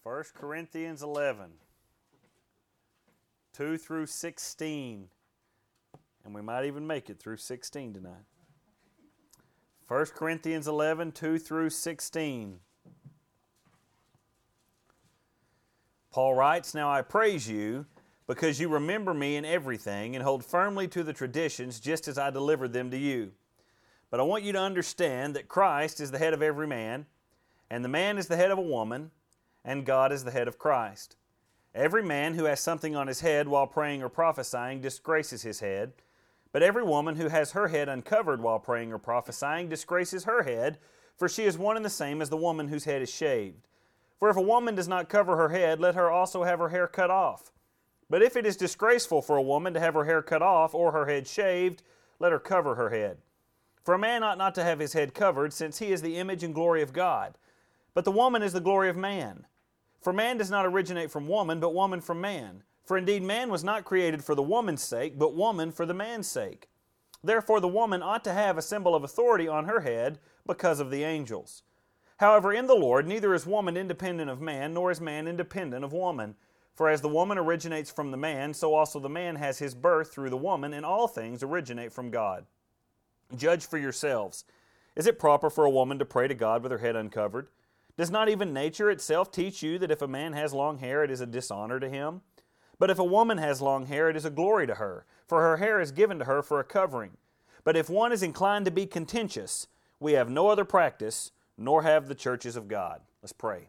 1 Corinthians 11, 2 through 16. And we might even make it through 16 tonight. 1 Corinthians 11, 2 through 16. Paul writes, "Now I praise you, because you remember me in everything and hold firmly to the traditions just as I delivered them to you. But I want you to understand that Christ is the head of every man, and the man is the head of a woman, and God is the head of Christ. Every man who has something on his head while praying or prophesying disgraces his head, but every woman who has her head uncovered while praying or prophesying disgraces her head, for she is one and the same as the woman whose head is shaved. For if a woman does not cover her head, let her also have her hair cut off. But if it is disgraceful for a woman to have her hair cut off or her head shaved, let her cover her head. For a man ought not to have his head covered, since he is the image and glory of God. But the woman is the glory of man. For man does not originate from woman, but woman from man. For indeed man was not created for the woman's sake, but woman for the man's sake. Therefore the woman ought to have a symbol of authority on her head because of the angels. However, in the Lord neither is woman independent of man, nor is man independent of woman. For as the woman originates from the man, so also the man has his birth through the woman, and all things originate from God. Judge for yourselves. Is it proper for a woman to pray to God with her head uncovered? Does not even nature itself teach you that if a man has long hair, it is a dishonor to him? But if a woman has long hair, it is a glory to her, for her hair is given to her for a covering. But if one is inclined to be contentious, we have no other practice, nor have the churches of God." Let's pray.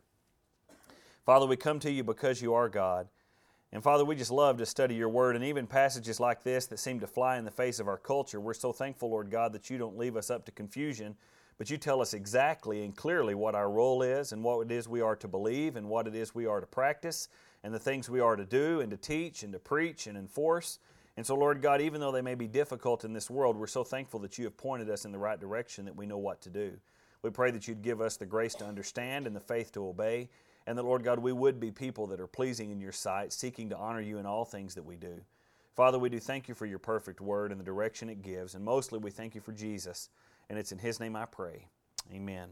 Father, we come to you because you are God. And Father, we just love to study your word, and even passages like this that seem to fly in the face of our culture. We're so thankful, Lord God, that you don't leave us up to confusion, but you tell us exactly and clearly what our role is and what it is we are to believe and what it is we are to practice and the things we are to do and to teach and to preach and enforce. And so, Lord God, even though they may be difficult in this world, we're so thankful that you have pointed us in the right direction, that we know what to do. We pray that you'd give us the grace to understand and the faith to obey, and that, Lord God, we would be people that are pleasing in your sight, seeking to honor you in all things that we do. Father, we do thank you for your perfect word and the direction it gives, and mostly we thank you for Jesus, and it's in his name I pray. Amen.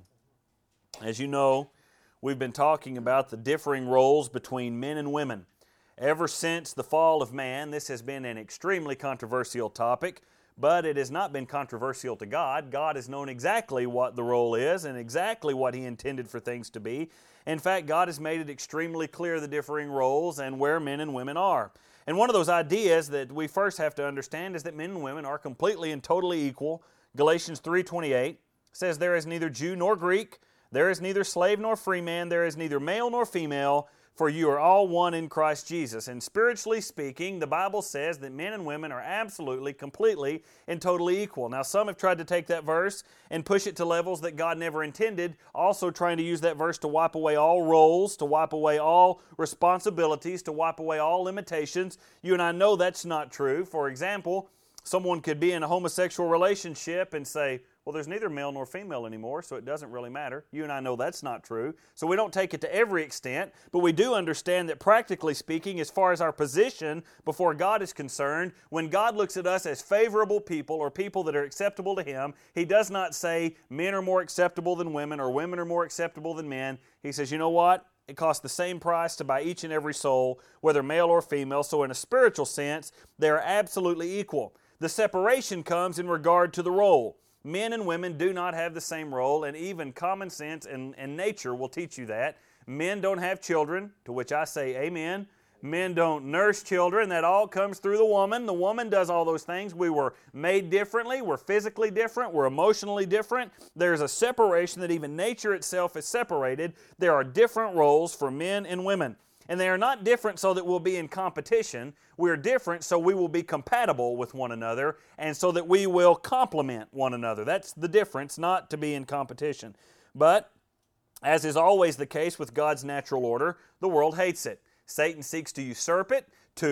As you know, we've been talking about the differing roles between men and women. Ever since the fall of man, this has been an extremely controversial topic, but it has not been controversial to God. God has known exactly what the role is and exactly what he intended for things to be. In fact, God has made it extremely clear the differing roles and where men and women are. And one of those ideas that we first have to understand is that men and women are completely and totally equal. Galatians 3:28 says, "There is neither Jew nor Greek, there is neither slave nor free man, there is neither male nor female, for you are all one in Christ Jesus." And spiritually speaking, the Bible says that men and women are absolutely, completely, and totally equal. Now, some have tried to take that verse and push it to levels that God never intended, also trying to use that verse to wipe away all roles, to wipe away all responsibilities, to wipe away all limitations. You and I know that's not true. For example, someone could be in a homosexual relationship and say, well, there's neither male nor female anymore, so it doesn't really matter. You and I know that's not true. So we don't take it to every extent, but we do understand that practically speaking, as far as our position before God is concerned, when God looks at us as favorable people or people that are acceptable to Him, He does not say men are more acceptable than women or women are more acceptable than men. He says, you know what? It costs the same price to buy each and every soul, whether male or female. So in a spiritual sense, they are absolutely equal. The separation comes in regard to the role. Men and women do not have the same role, and even common sense and nature will teach you that. Men don't have children, to which I say amen. Men don't nurse children. That all comes through the woman. The woman does all those things. We were made differently. We're physically different. We're emotionally different. There's a separation that even nature itself is separated. There are different roles for men and women. And they are not different so that we'll be in competition. We're different so we will be compatible with one another and so that we will complement one another. That's the difference, not to be in competition. But, as is always the case with God's natural order, the world hates it. Satan seeks to usurp it, to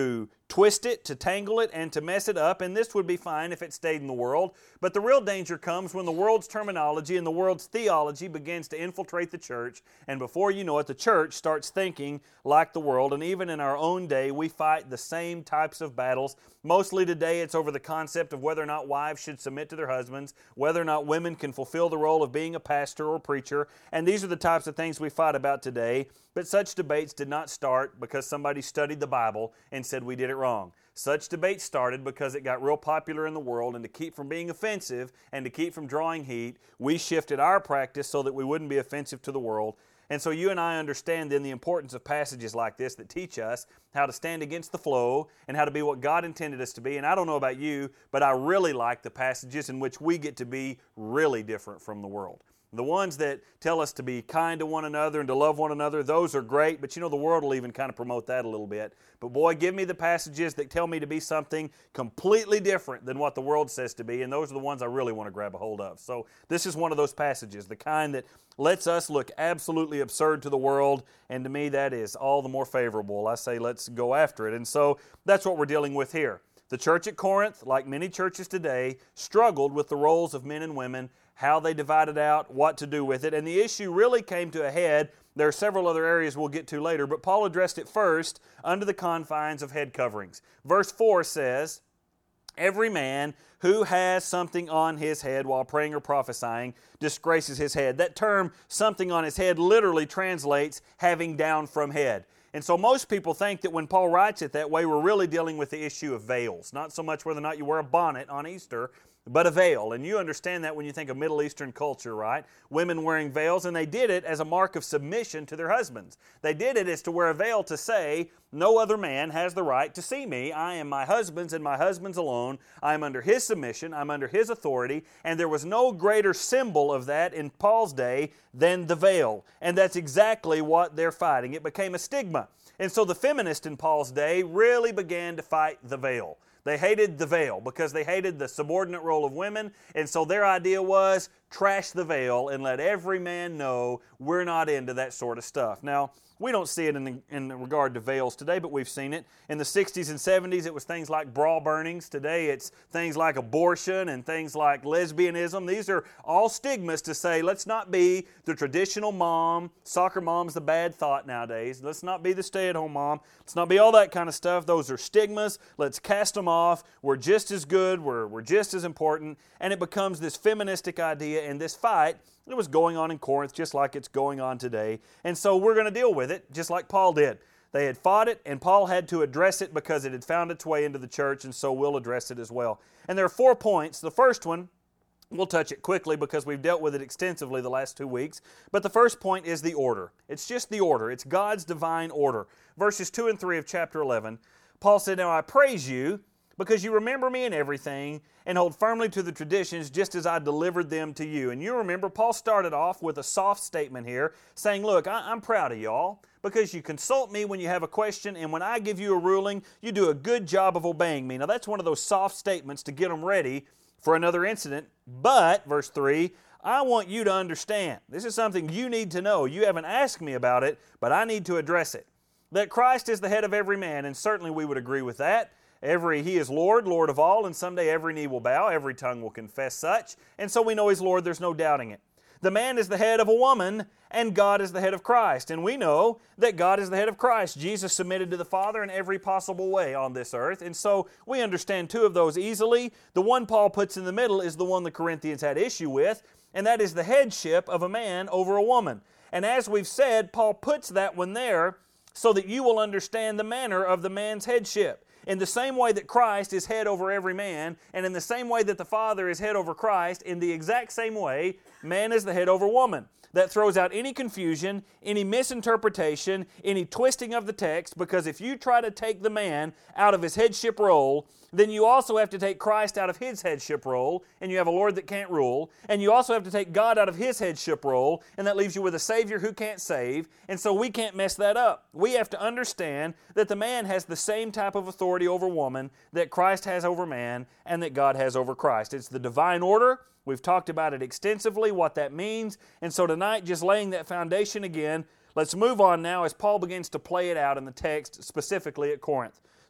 twist it, to tangle it, and to mess it up, and this would be fine if it stayed in the world. But the real danger comes when the world's terminology and the world's theology begins to infiltrate the church, and before you know it, the church starts thinking like the world. And even in our own day, we fight the same types of battles. Mostly today, it's over the concept of whether or not wives should submit to their husbands, whether or not women can fulfill the role of being a pastor or preacher, and these are the types of things we fight about today. But such debates did not start because somebody studied the Bible and said we did it wrong. Such debates started because it got real popular in the world, and to keep from being offensive and to keep from drawing heat, we shifted our practice so that we wouldn't be offensive to the world. And so you and I understand then the importance of passages like this that teach us how to stand against the flow and how to be what God intended us to be. And I don't know about you, but I really like the passages in which we get to be really different from the world. The ones that tell us to be kind to one another and to love one another, those are great, but you know the world will even kind of promote that a little bit. But boy, give me the passages that tell me to be something completely different than what the world says to be, and those are the ones I really want to grab a hold of. So this is one of those passages, the kind that lets us look absolutely absurd to the world, and to me that is all the more favorable. I say let's go after it, and so that's what we're dealing with here. The church at Corinth, like many churches today, struggled with the roles of men and women, how they divided out, what to do with it, and the issue really came to a head. There are several other areas we'll get to later, but Paul addressed it first under the confines of head coverings. Verse 4 says, "Every man who has something on his head while praying or prophesying disgraces his head." That term, something on his head, literally translates having down from head. And so most people think that when Paul writes it that way, we're really dealing with the issue of veils. Not so much whether or not you wear a bonnet on Easter, but a veil. And you understand that when you think of Middle Eastern culture, right? Women wearing veils, and they did it as a mark of submission to their husbands. They did it as to wear a veil to say, no other man has the right to see me. I am my husband's and my husband's alone. I am under his submission. I'm under his authority. And there was no greater symbol of that in Paul's day than the veil. And that's exactly what they're fighting. It became a stigma. And so the feminists in Paul's day really began to fight the veil. They hated the veil because they hated the subordinate role of women, and so their idea was trash the veil and let every man know we're not into that sort of stuff. Now, we don't see it in regard to veils today, but we've seen it. In the 60s and 70s, it was things like bra burnings. Today, it's things like abortion and things like lesbianism. These are all stigmas to say, let's not be the traditional mom. Soccer mom's the bad thought nowadays. Let's not be the stay-at-home mom. Let's not be all that kind of stuff. Those are stigmas. Let's cast them off. We're just as good. We're just as important. And it becomes this feministic idea, and this fight it was going on in Corinth just like it's going on today. And so we're going to deal with it just like Paul did. They had fought it, and Paul had to address it because it had found its way into the church, and so we'll address it as well. And there are 4 points. The first one, we'll touch it quickly because we've dealt with it extensively the last 2 weeks. But the first point is the order. It's just the order. It's God's divine order. Verses 2 and 3 of chapter 11, Paul said, "Now I praise you because you remember me in everything and hold firmly to the traditions just as I delivered them to you." And you remember, Paul started off with a soft statement here saying, look, I'm proud of y'all because you consult me when you have a question, and when I give you a ruling, you do a good job of obeying me. Now that's one of those soft statements to get them ready for another incident. But, verse 3, I want you to understand. This is something you need to know. You haven't asked me about it, but I need to address it. That Christ is the head of every man, and certainly we would agree with that. He is Lord, Lord of all, and someday every knee will bow, every tongue will confess such, and so we know He's Lord, there's no doubting it. The man is the head of a woman, and God is the head of Christ, and we know that God is the head of Christ. Jesus submitted to the Father in every possible way on this earth, and so we understand 2 of those easily. The one Paul puts in the middle is the one the Corinthians had issue with, and that is the headship of a man over a woman. And as we've said, Paul puts that one there so that you will understand the manner of the man's headship. In the same way that Christ is head over every man, and in the same way that the Father is head over Christ, in the exact same way, man is the head over woman. That throws out any confusion, any misinterpretation, any twisting of the text, because if you try to take the man out of his headship role, then you also have to take Christ out of His headship role, and you have a Lord that can't rule, and you also have to take God out of His headship role, and that leaves you with a Savior who can't save, and so we can't mess that up. We have to understand that the man has the same type of authority over woman that Christ has over man, and that God has over Christ. It's the divine order. We've talked about it extensively, what that means, and so tonight, just laying that foundation again, let's move on now as Paul begins to play it out in the text, specifically at Corinth.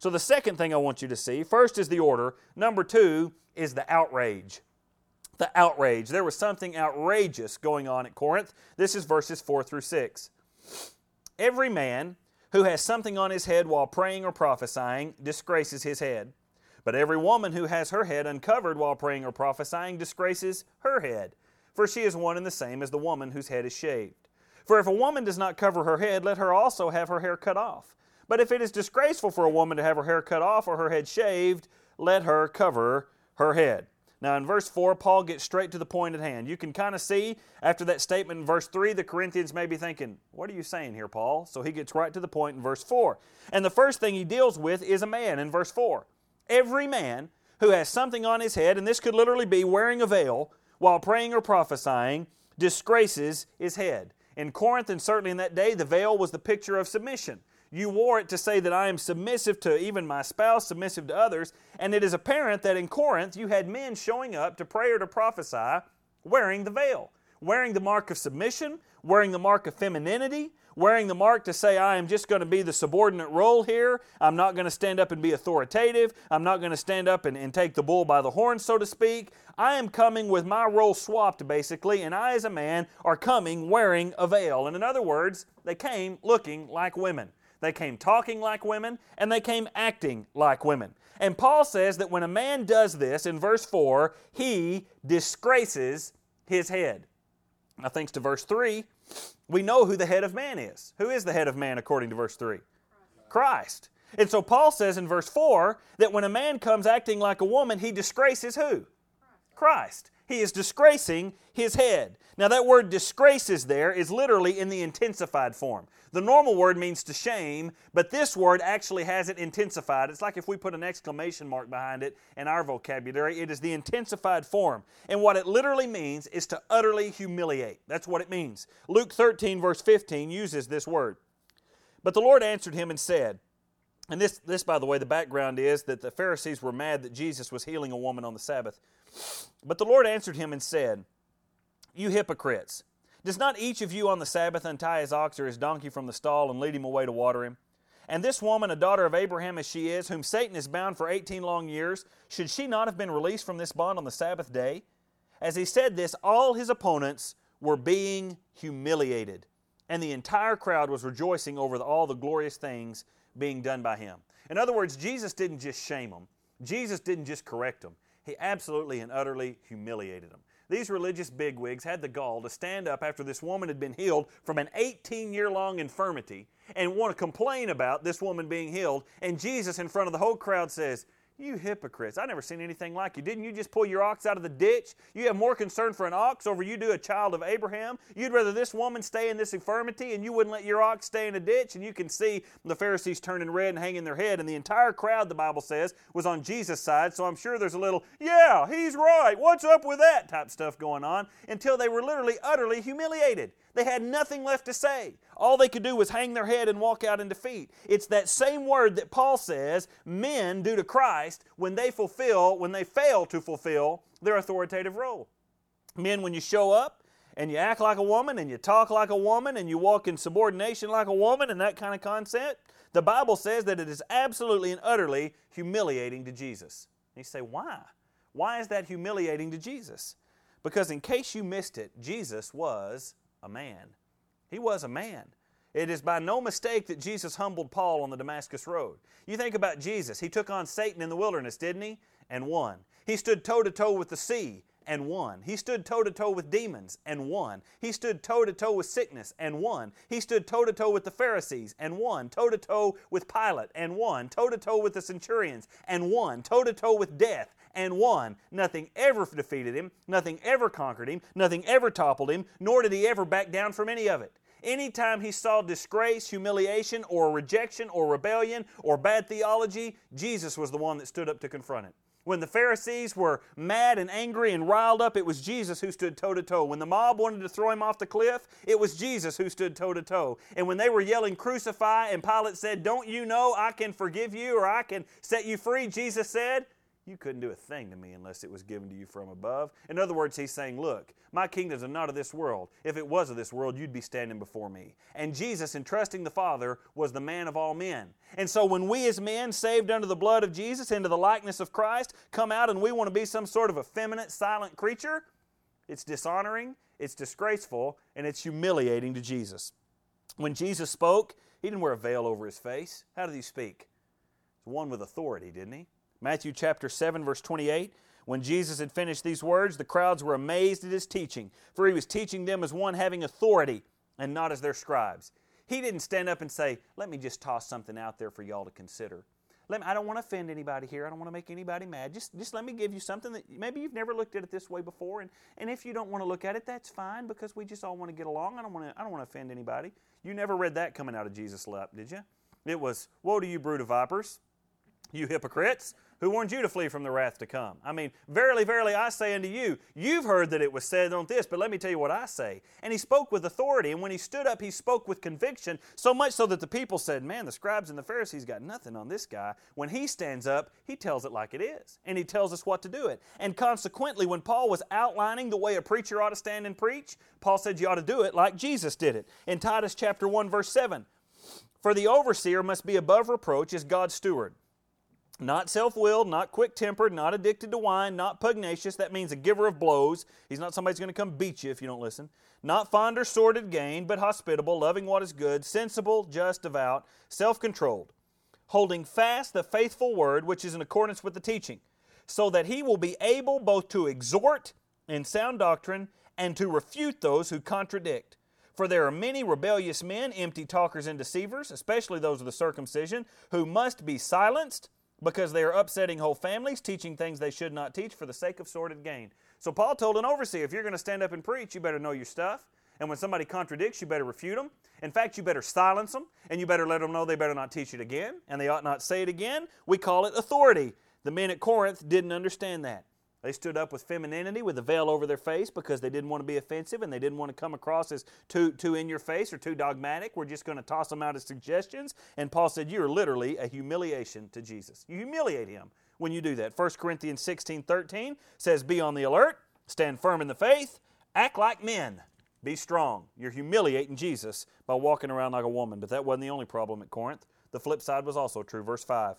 So the second thing I want you to see, first is the order. Number two is the outrage. The outrage. There was something outrageous going on at Corinth. This is verses 4 through 6. Every man who has something on his head while praying or prophesying disgraces his head. But every woman who has her head uncovered while praying or prophesying disgraces her head. For she is one and the same as the woman whose head is shaved. For if a woman does not cover her head, let her also have her hair cut off. But if it is disgraceful for a woman to have her hair cut off or her head shaved, let her cover her head. Now in verse 4, Paul gets straight to the point at hand. You can kind of see after that statement in verse 3, the Corinthians may be thinking, what are you saying here, Paul? So he gets right to the point in verse 4. And the first thing he deals with is a man in verse 4. Every man who has something on his head, and this could literally be wearing a veil while praying or prophesying, disgraces his head. In Corinth, and certainly in that day, the veil was the picture of submission. You wore it to say that I am submissive to even my spouse, submissive to others. And it is apparent that in Corinth you had men showing up to pray or to prophesy wearing the veil, wearing the mark of submission, wearing the mark of femininity, wearing the mark to say I am just going to be the subordinate role here. I'm not going to stand up and be authoritative. I'm not going to stand up and take the bull by the horn, so to speak. I am coming with my role swapped, basically, and I as a man are coming wearing a veil. And in other words, they came looking like women. They came talking like women, and they came acting like women. And Paul says that when a man does this, in verse 4, he disgraces his head. Now, thanks to verse 3, we know who the head of man is. Who is the head of man according to verse 3? Christ. And so Paul says in verse 4 that when a man comes acting like a woman, he disgraces who? Christ. He is disgracing his head. Now that word disgraces there is literally in the intensified form. The normal word means to shame, but this word actually has it intensified. It's like if we put an exclamation mark behind it in our vocabulary. It is the intensified form. And what it literally means is to utterly humiliate. That's what it means. Luke 13 verse 15 uses this word. But the Lord answered him and said, and this by the way, the background is that the Pharisees were mad that Jesus was healing a woman on the Sabbath. But the Lord answered him and said, you hypocrites, does not each of you on the Sabbath untie his ox or his donkey from the stall and lead him away to water him? And this woman, a daughter of Abraham as she is, whom Satan has bound for 18 long years, should she not have been released from this bond on the Sabbath day? As he said this, all his opponents were being humiliated, and the entire crowd was rejoicing over all the glorious things being done by him. In other words, Jesus didn't just shame them. Jesus didn't just correct them. He absolutely and utterly humiliated them. These religious bigwigs had the gall to stand up after this woman had been healed from an 18-year-long infirmity and want to complain about this woman being healed, and Jesus in front of the whole crowd says, you hypocrites, I've never seen anything like you. Didn't you just pull your ox out of the ditch? You have more concern for an ox over you do a child of Abraham? You'd rather this woman stay in this infirmity and you wouldn't let your ox stay in a ditch? And you can see the Pharisees turning red and hanging their head, and the entire crowd, the Bible says, was on Jesus' side, so I'm sure there's a little, yeah, he's right, what's up with that type stuff going on, until they were literally utterly humiliated. They had nothing left to say. All they could do was hang their head and walk out in defeat. It's that same word that Paul says men do to Christ when they fail to fulfill their authoritative role. Men, when you show up and you act like a woman and you talk like a woman and you walk in subordination like a woman and that kind of concept, the Bible says that it is absolutely and utterly humiliating to Jesus. And you say, why? Why is that humiliating to Jesus? Because in case you missed it, Jesus was a man. He was a man. It is by no mistake that Jesus humbled Paul on the Damascus Road. You think about Jesus. He took on Satan in the wilderness, didn't he? And won. He stood toe-to-toe with the sea and won. He stood toe-to-toe with demons and won. He stood toe-to-toe with sickness and won. He stood toe-to-toe with the Pharisees and won. Toe-to-toe with Pilate and won. Toe-to-toe with the centurions and won. Toe-to-toe with death and won. Nothing ever defeated him. Nothing ever conquered him. Nothing ever toppled him, nor did he ever back down from any of it. Anytime he saw disgrace, humiliation, or rejection, or rebellion, or bad theology, Jesus was the one that stood up to confront it. When the Pharisees were mad and angry and riled up, it was Jesus who stood toe-to-toe. When the mob wanted to throw him off the cliff, it was Jesus who stood toe-to-toe. And when they were yelling, crucify, and Pilate said, don't you know I can forgive you or I can set you free, Jesus said, you couldn't do a thing to me unless it was given to you from above. In other words, he's saying, look, my kingdoms are not of this world. If it was of this world, you'd be standing before me. And Jesus, in trusting the Father, was the man of all men. And so when we as men, saved under the blood of Jesus, into the likeness of Christ, come out and we want to be some sort of effeminate, silent creature, it's dishonoring, it's disgraceful, and it's humiliating to Jesus. When Jesus spoke, he didn't wear a veil over his face. How did he speak? One with authority, didn't he? Matthew chapter 7, verse 28, when Jesus had finished these words, the crowds were amazed at his teaching, for he was teaching them as one having authority and not as their scribes. He didn't stand up and say, let me just toss something out there for y'all to consider. I don't want to offend anybody here. I don't want to make anybody mad. Just let me give you something that maybe you've never looked at it this way before. And if you don't want to look at it, that's fine, because we just all want to get along. I don't want to offend anybody. You never read that coming out of Jesus' lip, did you? It was, woe to you, brood of vipers, you hypocrites, who warned you to flee from the wrath to come. I mean, verily, verily, I say unto you, you've heard that it was said on this, but let me tell you what I say. And he spoke with authority, and when he stood up, he spoke with conviction, so much so that the people said, man, the scribes and the Pharisees got nothing on this guy. When he stands up, he tells it like it is, and he tells us what to do it. And consequently, when Paul was outlining the way a preacher ought to stand and preach, Paul said you ought to do it like Jesus did it. In Titus chapter 1, verse 7, for the overseer must be above reproach as God's steward, not self-willed, not quick-tempered, not addicted to wine, not pugnacious. That means a giver of blows. He's not somebody who's going to come beat you if you don't listen. Not fond or sordid gain, but hospitable, loving what is good, sensible, just, devout, self-controlled, holding fast the faithful word which is in accordance with the teaching, so that he will be able both to exhort in sound doctrine and to refute those who contradict. For there are many rebellious men, empty talkers and deceivers, especially those of the circumcision, who must be silenced, because they are upsetting whole families, teaching things they should not teach for the sake of sordid gain. So Paul told an overseer, if you're going to stand up and preach, you better know your stuff. And when somebody contradicts, you better refute them. In fact, you better silence them, and you better let them know they better not teach it again, and they ought not say it again. We call it authority. The men at Corinth didn't understand that. They stood up with femininity, with a veil over their face, because they didn't want to be offensive and they didn't want to come across as too in your face or too dogmatic. We're just going to toss them out as suggestions. And Paul said, you're literally a humiliation to Jesus. You humiliate him when you do that. 1 Corinthians 16:13 says, be on the alert, stand firm in the faith, act like men, be strong. You're humiliating Jesus by walking around like a woman. But that wasn't the only problem at Corinth. The flip side was also true. Verse 5.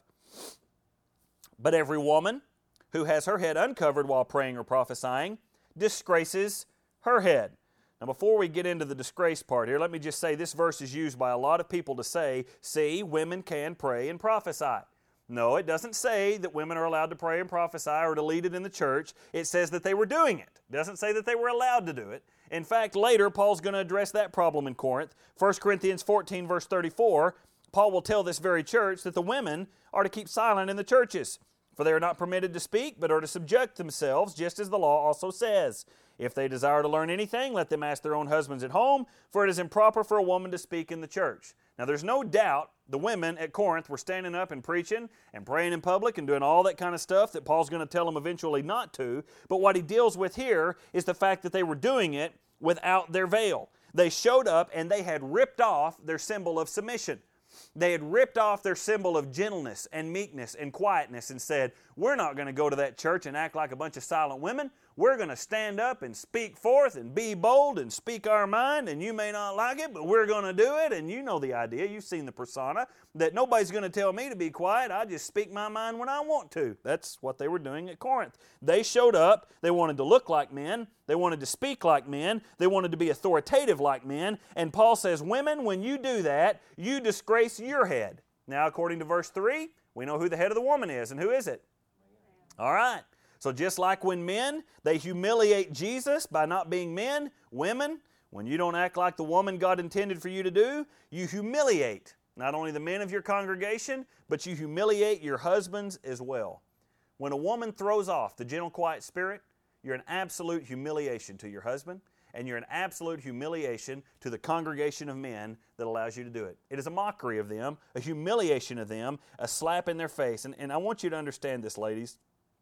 But every woman who has her head uncovered while praying or prophesying disgraces her head. Now, before we get into the disgrace part here, let me just say this verse is used by a lot of people to say, see, women can pray and prophesy. No, it doesn't say that women are allowed to pray and prophesy or to lead it in the church. It says that they were doing it. It doesn't say that they were allowed to do it. In fact, later, Paul's going to address that problem in Corinth. 1 Corinthians 14, verse 34, Paul will tell this very church that the women are to keep silent in the churches. For they are not permitted to speak, but are to subject themselves, just as the law also says. If they desire to learn anything, let them ask their own husbands at home, for it is improper for a woman to speak in the church. Now, there's no doubt the women at Corinth were standing up and preaching and praying in public and doing all that kind of stuff that Paul's going to tell them eventually not to. But what he deals with here is the fact that they were doing it without their veil. They showed up and they had ripped off their symbol of submission. They had ripped off their symbol of gentleness and meekness and quietness and said, we're not going to go to that church and act like a bunch of silent women. We're going to stand up and speak forth and be bold and speak our mind, and you may not like it, but we're going to do it. And you know the idea. You've seen the persona that nobody's going to tell me to be quiet. I just speak my mind when I want to. That's what they were doing at Corinth. They showed up. They wanted to look like men. They wanted to speak like men. They wanted to be authoritative like men. And Paul says, women, when you do that, you disgrace your head. Now, according to verse 3, we know who the head of the woman is. And who is it? All right. So just like when men, they humiliate Jesus by not being men, women, when you don't act like the woman God intended for you to do, you humiliate not only the men of your congregation, but you humiliate your husbands as well. When a woman throws off the gentle, quiet spirit, you're an absolute humiliation to your husband, and you're an absolute humiliation to the congregation of men that allows you to do it. It is a mockery of them, a humiliation of them, a slap in their face. And I want you to understand this, ladies.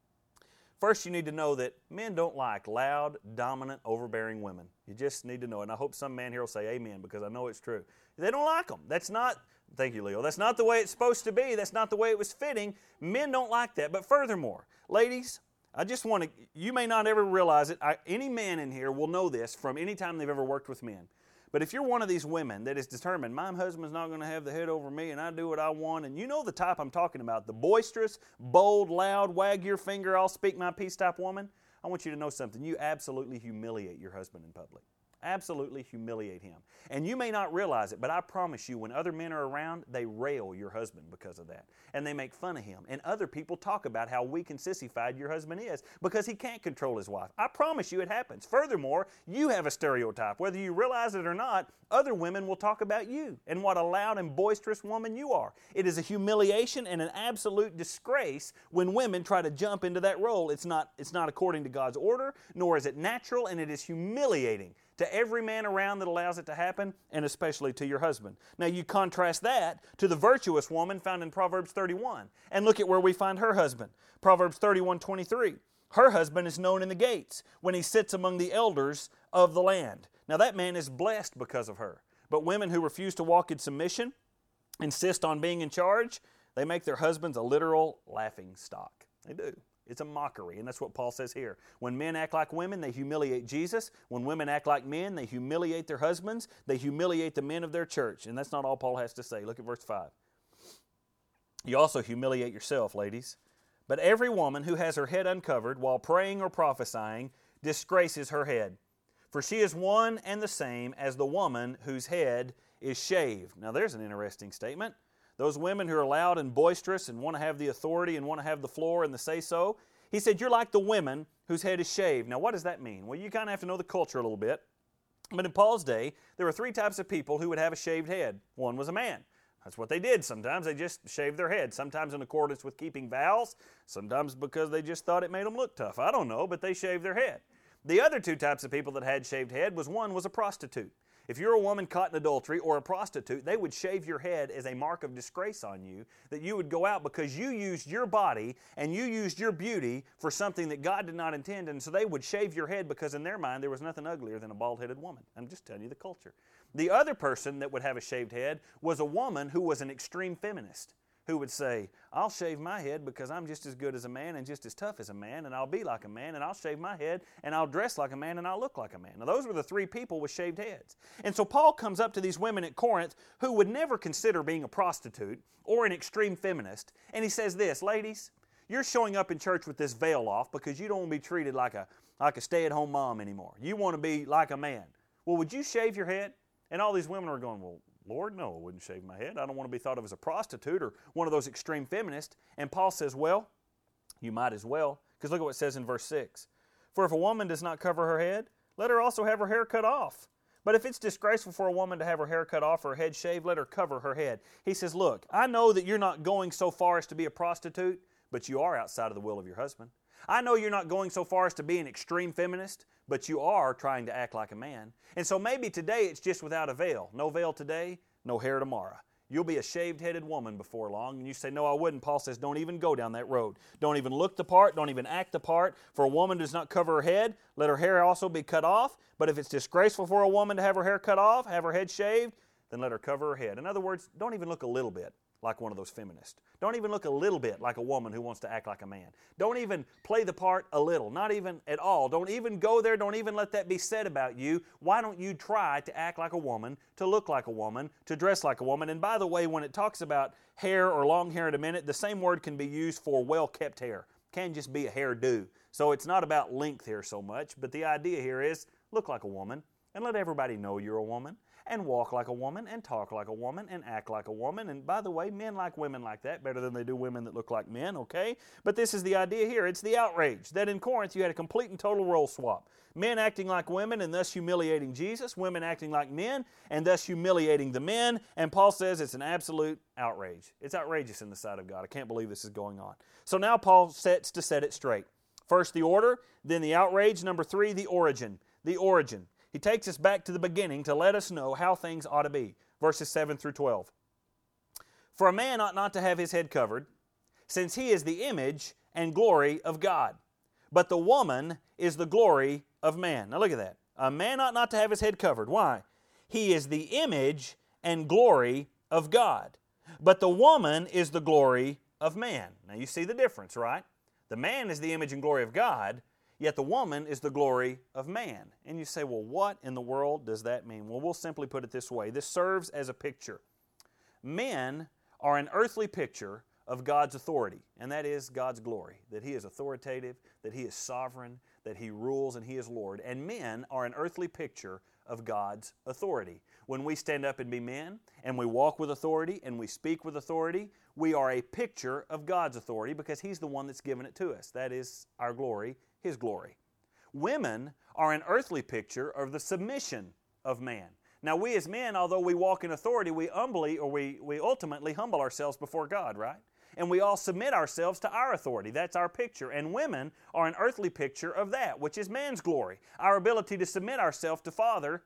First, you need to know that men don't like loud, dominant, overbearing women. You just need to know it. And I hope some man here will say amen, because I know it's true. They don't like them. That's not Thank you, Leo. That's not the way it's supposed to be. That's not the way it was fitting. Men don't like that. But furthermore, ladies, I just want to, you may not ever realize it. Any man in here will know this from any time they've ever worked with men. But if you're one of these women that is determined, my husband's not going to have the head over me and I do what I want, and you know the type I'm talking about, the boisterous, bold, loud, wag your finger, I'll speak my peace type woman, I want you to know something. You absolutely humiliate your husband in public. Absolutely humiliate him. And you may not realize it, but I promise you, when other men are around, they rail your husband because of that. And they make fun of him. And other people talk about how weak and sissified your husband is because he can't control his wife. I promise you it happens. Furthermore, you have a stereotype. Whether you realize it or not, other women will talk about you and what a loud and boisterous woman you are. It is a humiliation and an absolute disgrace when women try to jump into that role. It's not according to God's order, nor is it natural, and it is humiliating to every man around that allows it to happen, and especially to your husband. Now you contrast that to the virtuous woman found in Proverbs 31, and look at where we find her husband. Proverbs 31:23. Her husband is known in the gates when he sits among the elders of the land. Now that man is blessed because of her. But women who refuse to walk in submission, insist on being in charge, they make their husbands a literal laughing stock. They do. It's a mockery, and that's what Paul says here. When men act like women, they humiliate Jesus. When women act like men, they humiliate their husbands. They humiliate the men of their church. And that's not all Paul has to say. Look at verse 5. You also humiliate yourself, ladies. But every woman who has her head uncovered while praying or prophesying disgraces her head. For she is one and the same as the woman whose head is shaved. Now there's an interesting statement. Those women who are loud and boisterous and want to have the authority and want to have the floor and the say-so, he said, you're like the women whose head is shaved. Now, what does that mean? Well, you kind of have to know the culture a little bit. But in Paul's day, there were three types of people who would have a shaved head. One was a man. That's what they did. Sometimes they just shaved their head, sometimes in accordance with keeping vows, sometimes because they just thought it made them look tough. I don't know, but they shaved their head. The other two types of people that had shaved head one was a prostitute. If you're a woman caught in adultery or a prostitute, they would shave your head as a mark of disgrace on you, that you would go out because you used your body and you used your beauty for something that God did not intend, and so they would shave your head because in their mind there was nothing uglier than a bald-headed woman. I'm just telling you the culture. The other person that would have a shaved head was a woman who was an extreme feminist, who would say, I'll shave my head because I'm just as good as a man and just as tough as a man, and I'll be like a man, and I'll shave my head, and I'll dress like a man, and I'll look like a man. Now those were the three people with shaved heads. And so Paul comes up to these women at Corinth who would never consider being a prostitute or an extreme feminist, and he says this, ladies, you're showing up in church with this veil off because you don't want to be treated like a stay-at-home mom anymore. You want to be like a man. Well, would you shave your head? And all these women are going, well, Lord, no, I wouldn't shave my head. I don't want to be thought of as a prostitute or one of those extreme feminists. And Paul says, well, you might as well. Because look at what it says in verse 6. For if a woman does not cover her head, let her also have her hair cut off. But if it's disgraceful for a woman to have her hair cut off or her head shaved, let her cover her head. He says, look, I know that you're not going so far as to be a prostitute, but you are outside of the will of your husband. I know you're not going so far as to be an extreme feminist, but you are trying to act like a man. And so maybe today it's just without a veil. No veil today, no hair tomorrow. You'll be a shaved-headed woman before long. And you say, no, I wouldn't. Paul says, don't even go down that road. Don't even look the part. Don't even act the part. For a woman does not cover her head, let her hair also be cut off. But if it's disgraceful for a woman to have her hair cut off, have her head shaved, then let her cover her head. In other words, don't even look a little bit like one of those feminists. Don't even look a little bit like a woman who wants to act like a man. Don't even play the part a little, not even at all. Don't even go there. Don't even let that be said about you. Why don't you try to act like a woman, to look like a woman, to dress like a woman? And by the way, when it talks about hair or long hair in a minute, the same word can be used for well-kept hair. It can just be a hairdo. So it's not about length here so much, but the idea here is look like a woman and let everybody know you're a woman. And walk like a woman, and talk like a woman, and act like a woman. And by the way, men like women like that better than they do women that look like men, okay? But this is the idea here. It's the outrage that in Corinth you had a complete and total role swap. Men acting like women and thus humiliating Jesus. Women acting like men and thus humiliating the men. And Paul says it's an absolute outrage. It's outrageous in the sight of God. I can't believe this is going on. So now Paul sets to set it straight. First the order, then the outrage. Number 3, the origin. The origin. He takes us back to the beginning to let us know how things ought to be. Verses 7 through 12. For a man ought not to have his head covered, since he is the image and glory of God. But the woman is the glory of man. Now look at that. A man ought not to have his head covered. Why? He is the image and glory of God, but the woman is the glory of man. Now you see the difference, right? The man is the image and glory of God, yet the woman is the glory of man. And you say, well, what in the world does that mean? Well, we'll simply put it this way. This serves as a picture. Men are an earthly picture of God's authority, and that is God's glory, that He is authoritative, that He is sovereign, that He rules and He is Lord. And men are an earthly picture of God's authority. When we stand up and be men, and we walk with authority, and we speak with authority, we are a picture of God's authority because He's the one that's given it to us. That is our glory, His glory. Women are an earthly picture of the submission of man. Now we as men, although we walk in authority, we ultimately humble ourselves before God, right? And we all submit ourselves to our authority. That's our picture. And women are an earthly picture of that, which is man's glory. Our ability to submit ourselves to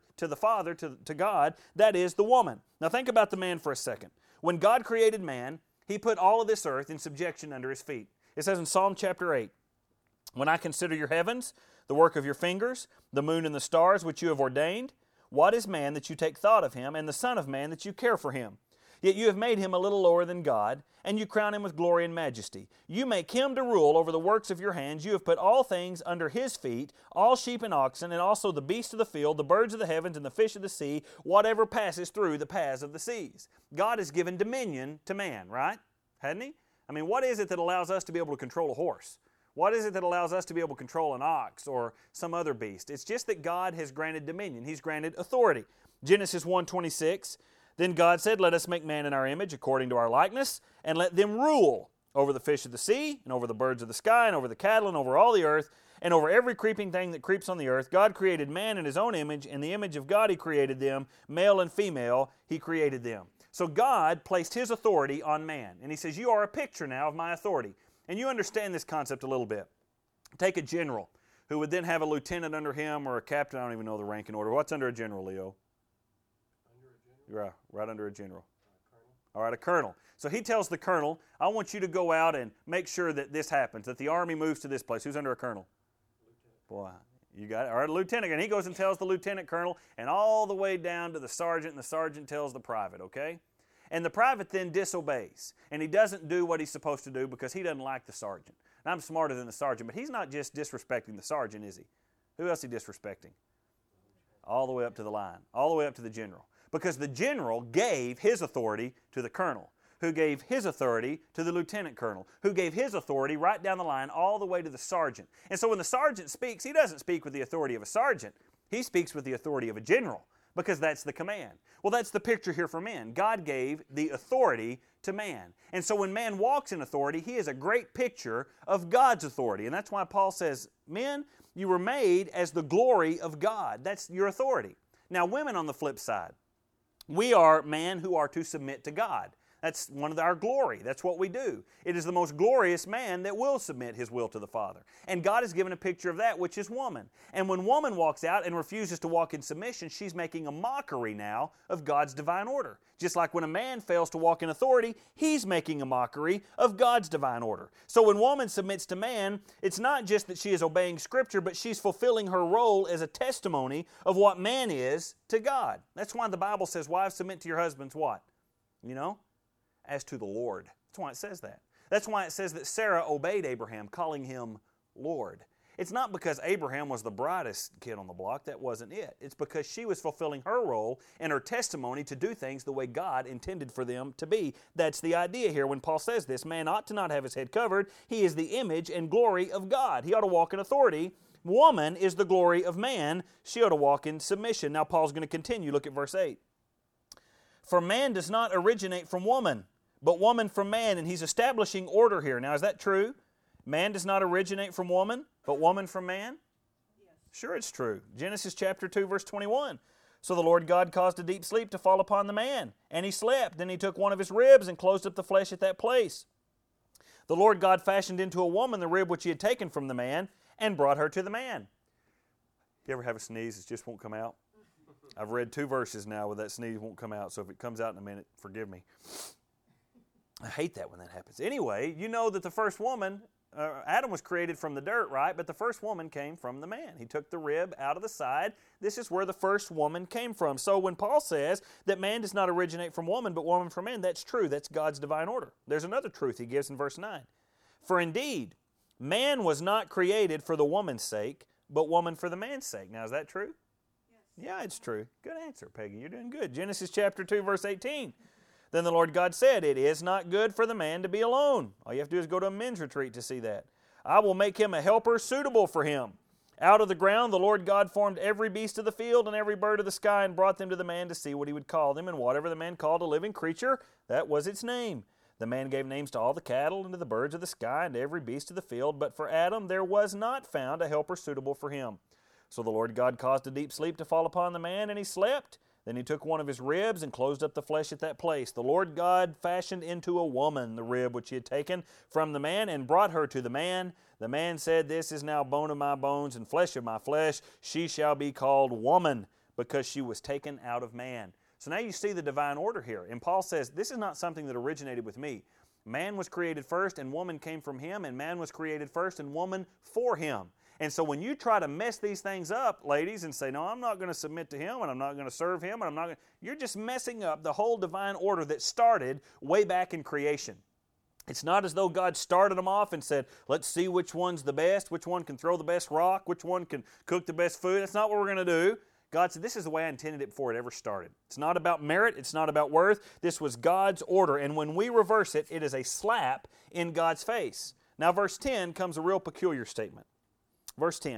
God, that is the woman. Now think about the man for a second. When God created man, He put all of this earth in subjection under His feet. It says in Psalm chapter 8, "When I consider your heavens, the work of your fingers, the moon and the stars which you have ordained, what is man that you take thought of him, and the son of man that you care for him? Yet you have made him a little lower than God, and you crown him with glory and majesty. You make him to rule over the works of your hands. You have put all things under his feet, all sheep and oxen, and also the beasts of the field, the birds of the heavens, and the fish of the sea, whatever passes through the paths of the seas." God has given dominion to man, right? Hadn't He? I mean, what is it that allows us to be able to control a horse? What is it that allows us to be able to control an ox or some other beast? It's just that God has granted dominion. He's granted authority. Genesis 1:26, "Then God said, let us make man in our image according to our likeness, and let them rule over the fish of the sea, and over the birds of the sky, and over the cattle, and over all the earth, and over every creeping thing that creeps on the earth. God created man in His own image. In the image of God He created them. Male and female He created them." So God placed His authority on man. And He says, you are a picture now of my authority. And you understand this concept a little bit. Take a general who would then have a lieutenant under him or a captain. I don't even know the rank and order. What's under a general, Leo? Under a general? Right under a general. Colonel. All right, a colonel. So he tells the colonel, I want you to go out and make sure that this happens, that the army moves to this place. Who's under a colonel? Lieutenant. Boy, you got it. All right, a lieutenant. And he goes and tells the lieutenant colonel and all the way down to the sergeant, and the sergeant tells the private, okay? And the private then disobeys, and he doesn't do what he's supposed to do because he doesn't like the sergeant. And I'm smarter than the sergeant, but he's not just disrespecting the sergeant, is he? Who else is he disrespecting? All the way up to the line, all the way up to the general. Because the general gave his authority to the colonel, who gave his authority to the lieutenant colonel, who gave his authority right down the line all the way to the sergeant. And so when the sergeant speaks, he doesn't speak with the authority of a sergeant. He speaks with the authority of a general, because that's the command. Well, that's the picture here for men. God gave the authority to man. And so when man walks in authority, he is a great picture of God's authority. And that's why Paul says, men, you were made as the glory of God. That's your authority. Now, women on the flip side, we are men who are to submit to God. That's one of our glory. That's what we do. It is the most glorious man that will submit his will to the Father. And God has given a picture of that, which is woman. And when woman walks out and refuses to walk in submission, she's making a mockery now of God's divine order. Just like when a man fails to walk in authority, he's making a mockery of God's divine order. So when woman submits to man, it's not just that she is obeying Scripture, but she's fulfilling her role as a testimony of what man is to God. That's why the Bible says, wives, submit to your husbands what? You know? As to the Lord. That's why it says that. That's why it says that Sarah obeyed Abraham, calling him Lord. It's not because Abraham was the brightest kid on the block. That wasn't it. It's because she was fulfilling her role and her testimony to do things the way God intended for them to be. That's the idea here when Paul says this. Man ought to not have his head covered. He is the image and glory of God. He ought to walk in authority. Woman is the glory of man. She ought to walk in submission. Now Paul's going to continue. Look at verse 8. For man does not originate from woman, but woman from man. And he's establishing order here. Now, is that true? Man does not originate from woman, but woman from man? Yes. Sure, it's true. Genesis chapter 2, verse 21. So the Lord God caused a deep sleep to fall upon the man, and he slept. Then he took one of his ribs and closed up the flesh at that place. The Lord God fashioned into a woman the rib which he had taken from the man, and brought her to the man. You ever have a sneeze that just won't come out? I've read 2 verses now where that sneeze won't come out, so if it comes out in a minute, forgive me. I hate that when that happens. Anyway, you know that the first woman Adam was created from the dirt, right? But the first woman came from the man. He took the rib out of the side. This is where the first woman came from. So when Paul says that man does not originate from woman, but woman from man, that's true. That's God's divine order. There's another truth he gives in verse 9. For indeed, man was not created for the woman's sake, but woman for the man's sake. Now, is that true? Yes. Yeah, it's true. Good answer, Peggy. You're doing good. Genesis chapter 2, verse 18. Then the Lord God said, it is not good for the man to be alone. All you have to do is go to a men's retreat to see that. I will make him a helper suitable for him. Out of the ground the Lord God formed every beast of the field and every bird of the sky and brought them to the man to see what he would call them. And whatever the man called a living creature, that was its name. The man gave names to all the cattle and to the birds of the sky and to every beast of the field. But for Adam there was not found a helper suitable for him. So the Lord God caused a deep sleep to fall upon the man, and he slept. Then he took one of his ribs and closed up the flesh at that place. The Lord God fashioned into a woman the rib which he had taken from the man and brought her to the man. The man said, this is now bone of my bones and flesh of my flesh. She shall be called woman because she was taken out of man. So now you see the divine order here. And Paul says, this is not something that originated with me. Man was created first and woman came from him, and man was created first and woman for him. And so when you try to mess these things up, ladies, and say, no, I'm not going to submit to him, and I'm not going to serve him, and I'm not going to, you're just messing up the whole divine order that started way back in creation. It's not as though God started them off and said, let's see which one's the best, which one can throw the best rock, which one can cook the best food. That's not what we're going to do. God said, this is the way I intended it before it ever started. It's not about merit. It's not about worth. This was God's order. And when we reverse it, it is a slap in God's face. Now, verse 10 comes a real peculiar statement. Verse 10,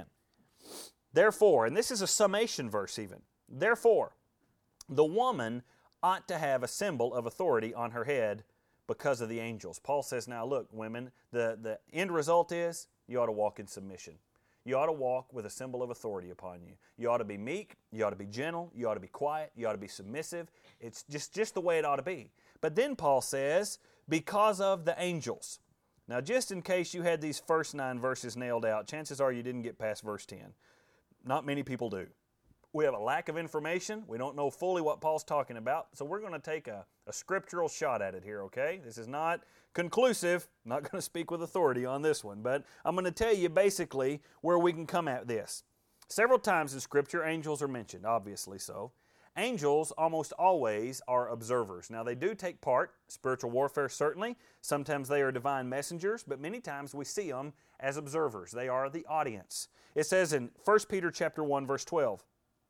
therefore, and this is a summation verse even, therefore, the woman ought to have a symbol of authority on her head because of the angels. Paul says, now look, women, the end result is you ought to walk in submission. You ought to walk with a symbol of authority upon you. You ought to be meek, you ought to be gentle, you ought to be quiet, you ought to be submissive. It's just the way it ought to be. But then Paul says, because of the angels. Now, just in case you had these first 9 verses nailed out, chances are you didn't get past verse 10. Not many people do. We have a lack of information. We don't know fully what Paul's talking about, so we're going to take a scriptural shot at it here, okay? This is not conclusive. I'm not going to speak with authority on this one, but I'm going to tell you basically where we can come at this. Several times in Scripture, angels are mentioned, obviously so. Angels almost always are observers. Now, they do take part, spiritual warfare certainly. Sometimes they are divine messengers, but many times we see them as observers. They are the audience. It says in 1 Peter chapter 1, verse 12,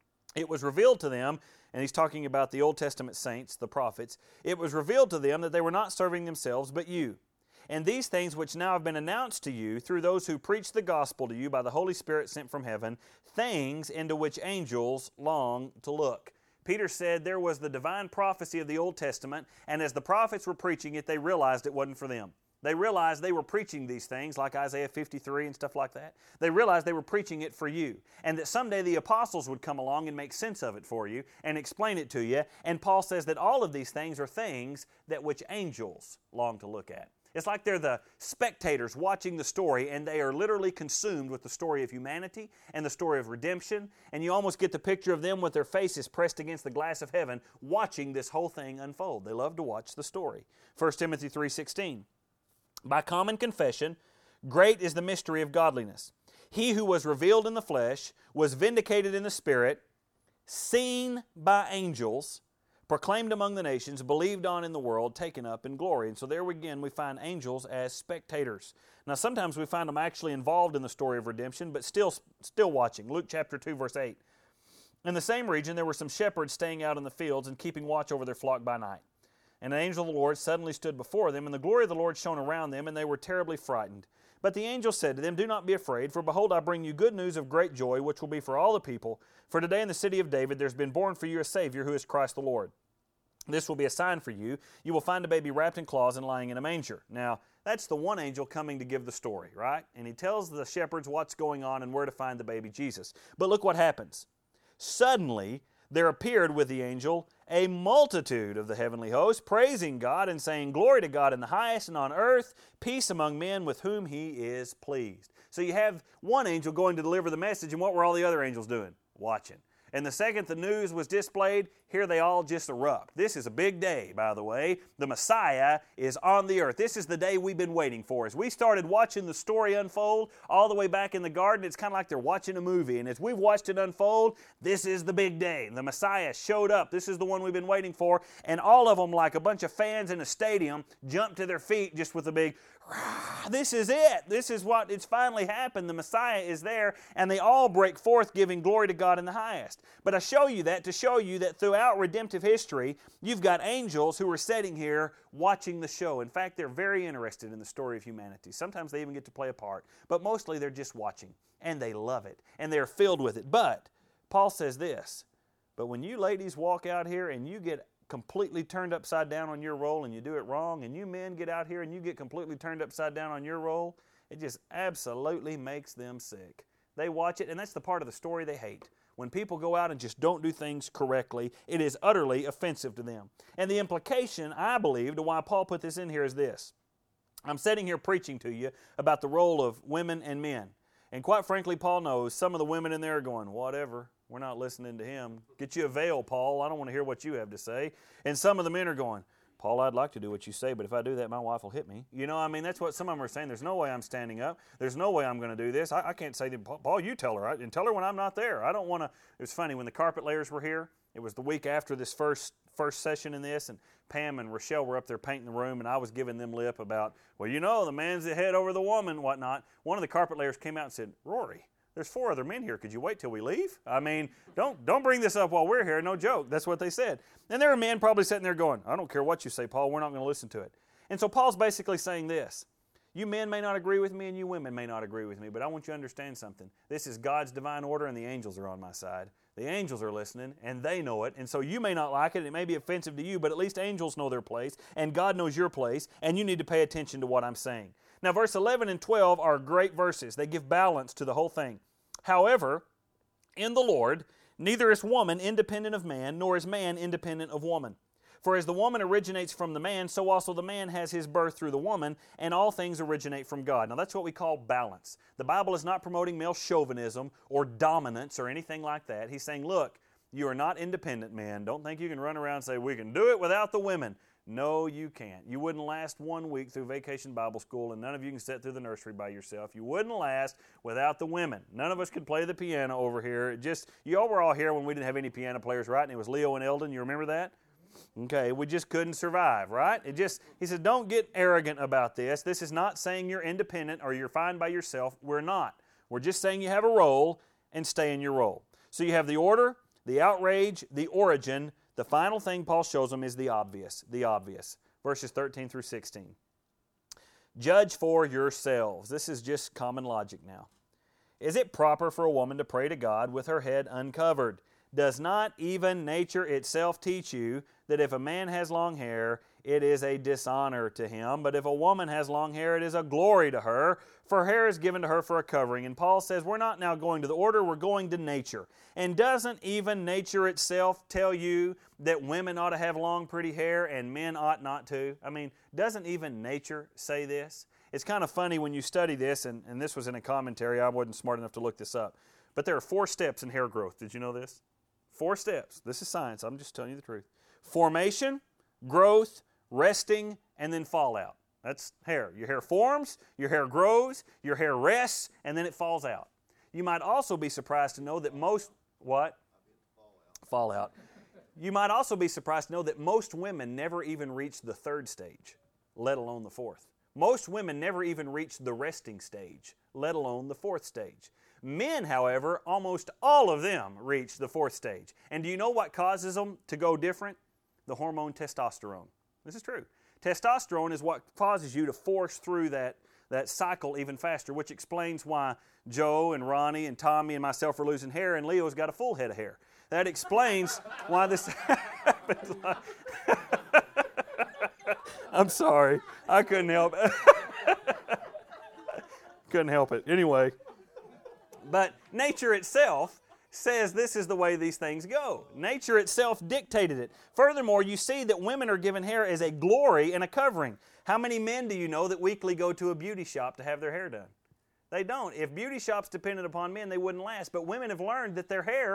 it was revealed to them, and he's talking about the Old Testament saints, the prophets, it was revealed to them that they were not serving themselves, but you. And these things which now have been announced to you through those who preach the gospel to you by the Holy Spirit sent from heaven, things into which angels long to look. Peter said there was the divine prophecy of the Old Testament, and as the prophets were preaching it, they realized it wasn't for them. They realized they were preaching these things like Isaiah 53 and stuff like that. They realized they were preaching it for you, and that someday the apostles would come along and make sense of it for you and explain it to you. And Paul says that all of these things are things that which angels long to look at. It's like they're the spectators watching the story, and they are literally consumed with the story of humanity and the story of redemption, and you almost get the picture of them with their faces pressed against the glass of heaven watching this whole thing unfold. They love to watch the story. 1 Timothy 3:16, by common confession, great is the mystery of godliness. He who was revealed in the flesh was vindicated in the Spirit, seen by angels, proclaimed among the nations, believed on in the world, taken up in glory. And so there again we find angels as spectators. Now sometimes we find them actually involved in the story of redemption, but still watching. Luke chapter 2, verse 8. In the same region there were some shepherds staying out in the fields and keeping watch over their flock by night. And an angel of the Lord suddenly stood before them, and the glory of the Lord shone around them, and they were terribly frightened. But the angel said to them, do not be afraid, for behold, I bring you good news of great joy, which will be for all the people. For today in the city of David there has been born for you a Savior, who is Christ the Lord. This will be a sign for you. You will find a baby wrapped in cloths and lying in a manger. Now, that's the one angel coming to give the story, right? And he tells the shepherds what's going on and where to find the baby Jesus. But look what happens. Suddenly, there appeared with the angel a multitude of the heavenly host, praising God and saying, glory to God in the highest, and on earth, peace among men with whom He is pleased. So you have one angel going to deliver the message, and what were all the other angels doing? Watching. And the second the news was displayed, here they all just erupt. This is a big day, by the way. The Messiah is on the earth. This is the day we've been waiting for. As we started watching the story unfold all the way back in the garden, it's kind of like they're watching a movie. And as we've watched it unfold, this is the big day. The Messiah showed up. This is the one we've been waiting for. And all of them, like a bunch of fans in a stadium, jumped to their feet just with a big, this is it. This is what, it's finally happened. The Messiah is there, and they all break forth giving glory to God in the highest. But I show you that to show you that throughout redemptive history, you've got angels who are sitting here watching the show. In fact, they're very interested in the story of humanity. Sometimes they even get to play a part, but mostly they're just watching, and they love it, and they're filled with it. But Paul says this, but when you ladies walk out here and you get completely turned upside down on your role and you do it wrong, and you men get out here and you get completely turned upside down on your role, it just absolutely makes them sick. They watch it, and that's the part of the story they hate. When people go out and just don't do things correctly, it is utterly offensive to them. And the implication, I believe, to why Paul put this in here is this. I'm sitting here preaching to you about the role of women and men. And quite frankly, Paul knows some of the women in there are going, whatever, we're not listening to him. Get you a veil, Paul. I don't want to hear what you have to say. And some of the men are going, Paul, I'd like to do what you say, but if I do that, my wife will hit me. You know, I mean, that's what some of them are saying. There's no way I'm standing up. There's no way I'm going to do this. I can't say, Paul, you tell her. And tell her when I'm not there. I don't want to. It was funny, when the carpet layers were here, it was the week after this first session in this, and Pam and Rochelle were up there painting the room, and I was giving them lip about, well, you know, the man's the head over the woman, whatnot. One of the carpet layers came out and said, Rory, there's 4 other men here. Could you wait till we leave? I mean, don't bring this up while we're here. No joke. That's what they said. And there are men probably sitting there going, I don't care what you say, Paul. We're not going to listen to it. And so Paul's basically saying this. You men may not agree with me and you women may not agree with me, but I want you to understand something. This is God's divine order, and the angels are on my side. The angels are listening, and they know it. And so you may not like it. It may be offensive to you, but at least angels know their place, and God knows your place, and you need to pay attention to what I'm saying. Now, verse 11 and 12 are great verses. They give balance to the whole thing. However, in the Lord, neither is woman independent of man, nor is man independent of woman. For as the woman originates from the man, so also the man has his birth through the woman, and all things originate from God. Now that's what we call balance. The Bible is not promoting male chauvinism or dominance or anything like that. He's saying, look, you are not independent men. Don't think you can run around and say, we can do it without the women. No, you can't. You wouldn't last 1 week through Vacation Bible School, and none of you can sit through the nursery by yourself. You wouldn't last without the women. None of us could play the piano over here. Y'all were all here when we didn't have any piano players, right? And it was Leo and Eldon. You remember that? Okay, we just couldn't survive, right? He said, don't get arrogant about this. This is not saying you're independent or you're fine by yourself. We're not. We're just saying you have a role and stay in your role. So you have the order, the outrage, the origin. The final thing Paul shows them is the obvious. Verses 13 through 16. Judge for yourselves. This is just common logic now. Is it proper for a woman to pray to God with her head uncovered? Does not even nature itself teach you that if a man has long hair, it is a dishonor to him, but if a woman has long hair, it is a glory to her, for hair is given to her for a covering. And Paul says we're not now going to the order, we're going to nature. And doesn't even nature itself tell you that women ought to have long, pretty hair and men ought not to? I mean, doesn't even nature say this? It's kind of funny when you study this, and this was in a commentary. I wasn't smart enough to look this up. But there are 4 steps in hair growth. Did you know this? 4 steps. This is science. I'm just telling you the truth. Formation, growth, resting, and then fallout. That's hair. Your hair forms, your hair grows, your hair rests, and then it falls out. You might also be surprised to know that most... What? Fallout. You might also be surprised to know that most women never even reach the 3rd stage, let alone the 4th. Most women never even reach the resting stage, let alone the 4th stage. Men, however, almost all of them reach the 4th stage. And do you know what causes them to go different? The hormone testosterone. This is true. Testosterone is what causes you to force through that cycle even faster, which explains why Joe and Ronnie and Tommy and myself are losing hair and Leo's got a full head of hair. That explains why this happens. I'm sorry. I couldn't help it. Couldn't help it. Anyway. But nature itself says this is the way these things go. Nature itself dictated it. Furthermore, you see that women are given hair as a glory and a covering. How many men do you know that weekly go to a beauty shop to have their hair done? They don't. If beauty shops depended upon men, they wouldn't last. But women have learned that their hair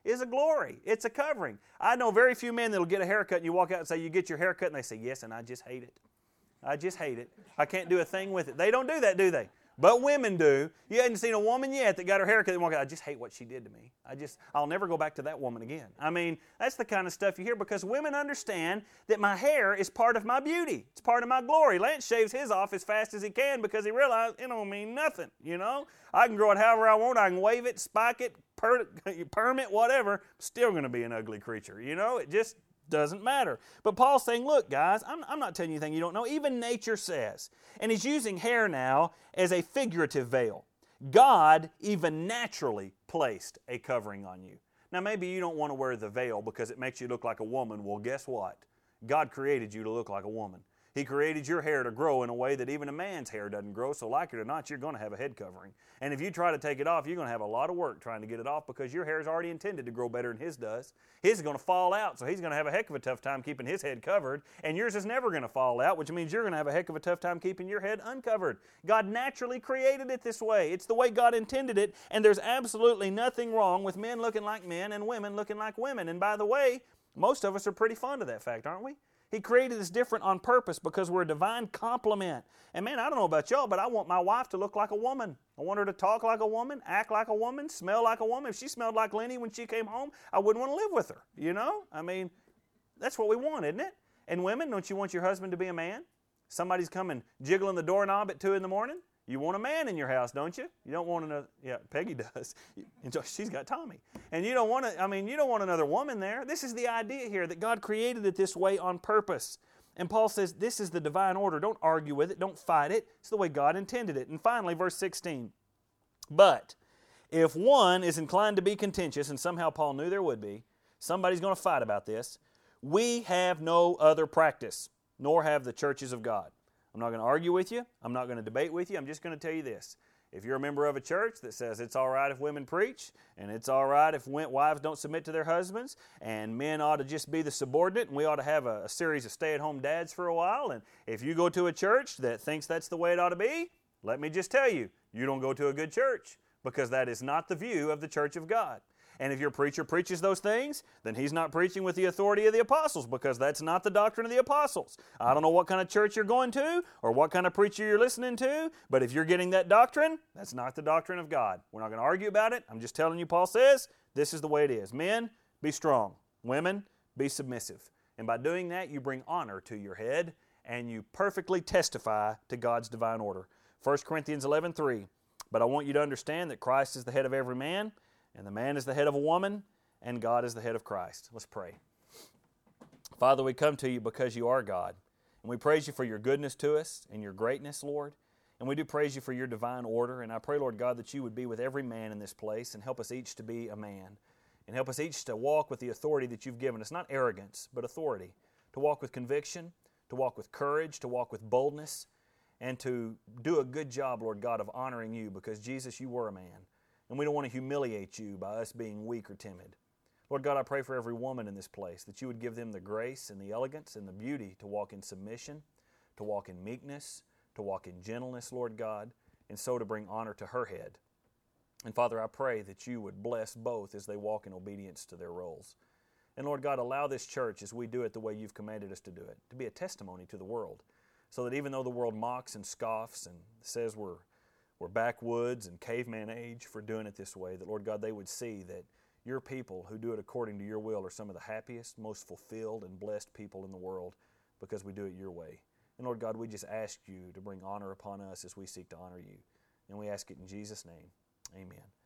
is a glory. It's a covering. I know very few men that will get a haircut and you walk out and say, you get your haircut, and they say, yes, and I just hate it. I just hate it. I can't do a thing with it. They don't do that, do they? But women do. You haven't seen a woman yet that got her haircut and walk out, I just hate what she did to me. I'll never go back to that woman again. I mean, that's the kind of stuff you hear because women understand that my hair is part of my beauty. It's part of my glory. Lance shaves his off as fast as he can because he realized it don't mean nothing, you know. I can grow it however I want. I can wave it, spike it, perm it, whatever. Still going to be an ugly creature, you know. It just doesn't matter. But Paul's saying, look, guys, I'm not telling you anything you don't know. Even nature says. And he's using hair now as a figurative veil. God even naturally placed a covering on you. Now, maybe you don't want to wear the veil because it makes you look like a woman. Well, guess what? God created you to look like a woman. He created your hair to grow in a way that even a man's hair doesn't grow, so like it or not, you're going to have a head covering. And if you try to take it off, you're going to have a lot of work trying to get it off because your hair is already intended to grow better than his does. His is going to fall out, so he's going to have a heck of a tough time keeping his head covered, and yours is never going to fall out, which means you're going to have a heck of a tough time keeping your head uncovered. God naturally created it this way. It's the way God intended it, and there's absolutely nothing wrong with men looking like men and women looking like women. And by the way, most of us are pretty fond of that fact, aren't we? He created us different on purpose because we're a divine complement. And man, I don't know about y'all, but I want my wife to look like a woman. I want her to talk like a woman, act like a woman, smell like a woman. If she smelled like Lenny when she came home, I wouldn't want to live with her, you know? I mean, that's what we want, isn't it? And women, don't you want your husband to be a man? Somebody's coming jiggling the doorknob at 2 in the morning? You want a man in your house, don't you? You don't want another, yeah, Peggy does. She's got Tommy. And you don't want you don't want another woman there. This is the idea here that God created it this way on purpose. And Paul says this is the divine order. Don't argue with it. Don't fight it. It's the way God intended it. And finally, verse 16. But if one is inclined to be contentious, and somehow Paul knew there would be, somebody's going to fight about this, we have no other practice, nor have the churches of God. I'm not going to argue with you. I'm not going to debate with you. I'm just going to tell you this. If you're a member of a church that says it's all right if women preach, and it's all right if wives don't submit to their husbands, and men ought to just be the subordinate, and we ought to have a series of stay-at-home dads for a while, and if you go to a church that thinks that's the way it ought to be, let me just tell you, you don't go to a good church, because that is not the view of the church of God. And if your preacher preaches those things, then he's not preaching with the authority of the apostles because that's not the doctrine of the apostles. I don't know what kind of church you're going to or what kind of preacher you're listening to, but if you're getting that doctrine, that's not the doctrine of God. We're not going to argue about it. I'm just telling you, Paul says, this is the way it is. Men, be strong. Women, be submissive. And by doing that, you bring honor to your head and you perfectly testify to God's divine order. 1 Corinthians 11:3. But I want you to understand that Christ is the head of every man, and the man is the head of a woman, and God is the head of Christ. Let's pray. Father, we come to you because you are God. And we praise you for your goodness to us and your greatness, Lord. And we do praise you for your divine order. And I pray, Lord God, that you would be with every man in this place and help us each to be a man. And help us each to walk with the authority that you've given us. Not arrogance, but authority. To walk with conviction, to walk with courage, to walk with boldness, and to do a good job, Lord God, of honoring you because, Jesus, you were a man. And we don't want to humiliate you by us being weak or timid. Lord God, I pray for every woman in this place that you would give them the grace and the elegance and the beauty to walk in submission, to walk in meekness, to walk in gentleness, Lord God, and so to bring honor to her head. And Father, I pray that you would bless both as they walk in obedience to their roles. And Lord God, allow this church, as we do it the way you've commanded us to do it, to be a testimony to the world, so that even though the world mocks and scoffs and says we're backwoods and caveman age for doing it this way, that, Lord God, they would see that your people who do it according to your will are some of the happiest, most fulfilled, and blessed people in the world because we do it your way. And, Lord God, we just ask you to bring honor upon us as we seek to honor you. And we ask it in Jesus' name. Amen.